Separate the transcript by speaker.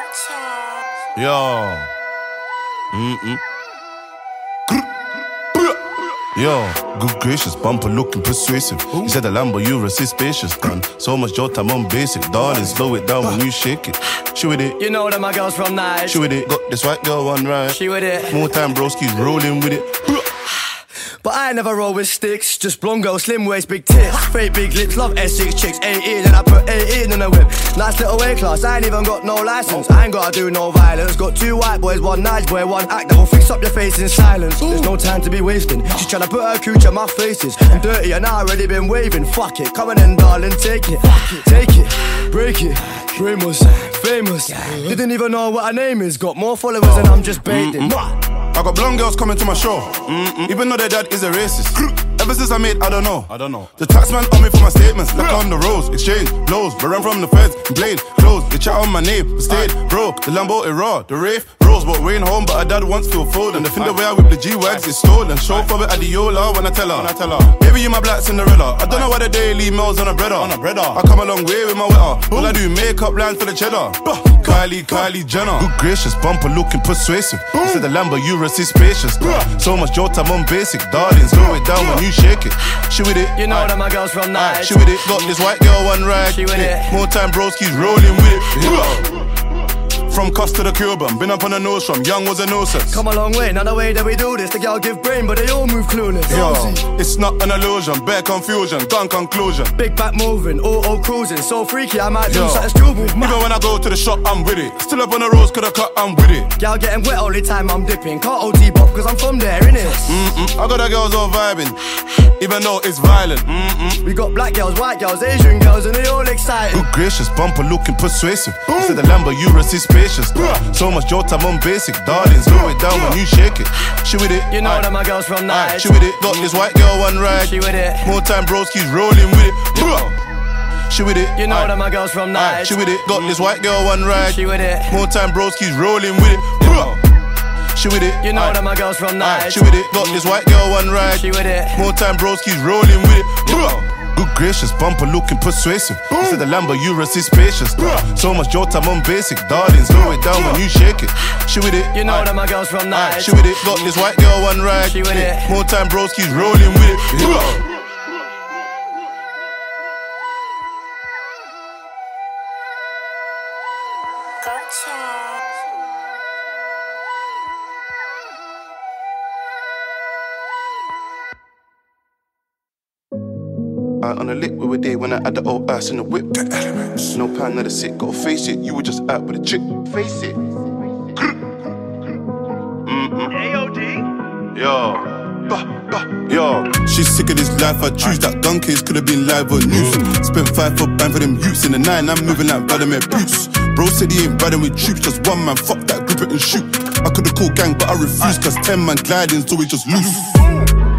Speaker 1: Yo. Yo, good gracious, bumper looking persuasive. You said the Lambo, you resist spacious. Done so much your time on basic. Darling, slow it down when you shake it. She with it.
Speaker 2: You know that my girl's from Nice.
Speaker 1: She with it. Got this white girl on right.
Speaker 2: She with it.
Speaker 1: More time, broski's rolling with it.
Speaker 2: But I never roll with sticks. Just blonde girl, slim waist, big tits. Fake big lips, love S6 chicks. 18 and I put 18 in the whip. Nice little weight class, I ain't even got no license. I ain't gotta do no violence. Got 2 white boys, 1 nice boy, 1 actor. Will fix up your face in silence. There's no time to be wasting. She's tryna put her cooch at my faces. I'm dirty and I already been waving. Fuck it, come on in darling, take it. Take it, break it. Ramos, famous. Didn't even know what her name is. Got more followers and I'm just baiting.
Speaker 3: I got blonde girls coming to my show, even though their dad is a racist. Ever since I made, I don't know. The taxman on me for my statements, left on the roads, exchange blows, but run from the feds, blade closed. They chat on my name, the stayed, bro. The Lambo is raw, the Wraith rose, but we ain't home. But her dad wants to afford, and the thing the way I whip the G-Wags is stolen. Show for it at the Yola when I tell her. Baby, you my black Cinderella. I don't know why the daily mails on a breader. I come a long way with my wetter. All I do makeup lines for the cheddar. Kylie Jenner.
Speaker 1: Good gracious, bumper looking persuasive. You said the Lambo, you resist spacious. So much your time on basic. Darling, slow it down when you shake it. She with it.
Speaker 2: You know that my girl's from Nice.
Speaker 1: She with it. Got this white girl on ride.
Speaker 2: She with it.
Speaker 1: More time, broski's rolling with it.
Speaker 3: From Cuss to the Cuban, been up on the nose from young was a no sense.
Speaker 2: Come a long way, not the way that we do this. The girl give brain, but they all move clueless.
Speaker 3: Yo, it's not an illusion, bare confusion, done conclusion.
Speaker 2: Big back moving, auto cruising, so freaky I might do something stupid.
Speaker 3: Even when I go to the shop, I'm with it. Still up on the roads, could I cut, I'm with it.
Speaker 2: Girl getting wet all the time, I'm dipping. Can't OT pop, cause I'm from there, innit?
Speaker 3: I got the girls all vibing, even though it's violent.
Speaker 2: We got black girls, white girls, Asian girls, and they all excited.
Speaker 1: Good gracious, bumper looking persuasive. You said the Lambo, you resist spacious. So much your time on basic. Darling, slow it down when you shake it. She with it.
Speaker 2: You know that my girl's from Nice.
Speaker 1: She with it. Got this white girl on ride.
Speaker 2: She with it.
Speaker 1: More time, broski's rolling with it. She with it.
Speaker 2: You know that my girl's from Nice.
Speaker 1: She with it. Got this white girl on ride.
Speaker 2: She with it.
Speaker 1: More time, broski's rolling with it. She with it.
Speaker 2: You know that my girl's from Nice.
Speaker 1: She with it. Got this white girl on ride.
Speaker 2: She with it.
Speaker 1: More time, broski's rolling with it. Good gracious, bumper looking persuasive. You said the Lambo, you resist spacious. So much your time on basic. Darling, slow it down when you shake it. She with it.
Speaker 2: You know that my girl's from Nice.
Speaker 1: She with it. Got this white girl on ride.
Speaker 2: She with it.
Speaker 1: More time, broski's rolling with it. On a lick with a day when I had the old ass in the whip. The elements. No pan of the sick, gotta face it. You were just out with a chick. Face it. Yo.
Speaker 3: She's sick of this life I choose. That gun case could've been live or news. Spent 5 for bang for them youths in the 9. I'm moving like Vladimir Bruce. Bro said he ain't riding with troops. Just one man, fuck that, grip it and shoot. I could've called gang but I refused. Cause 10 man gliding so we just loose.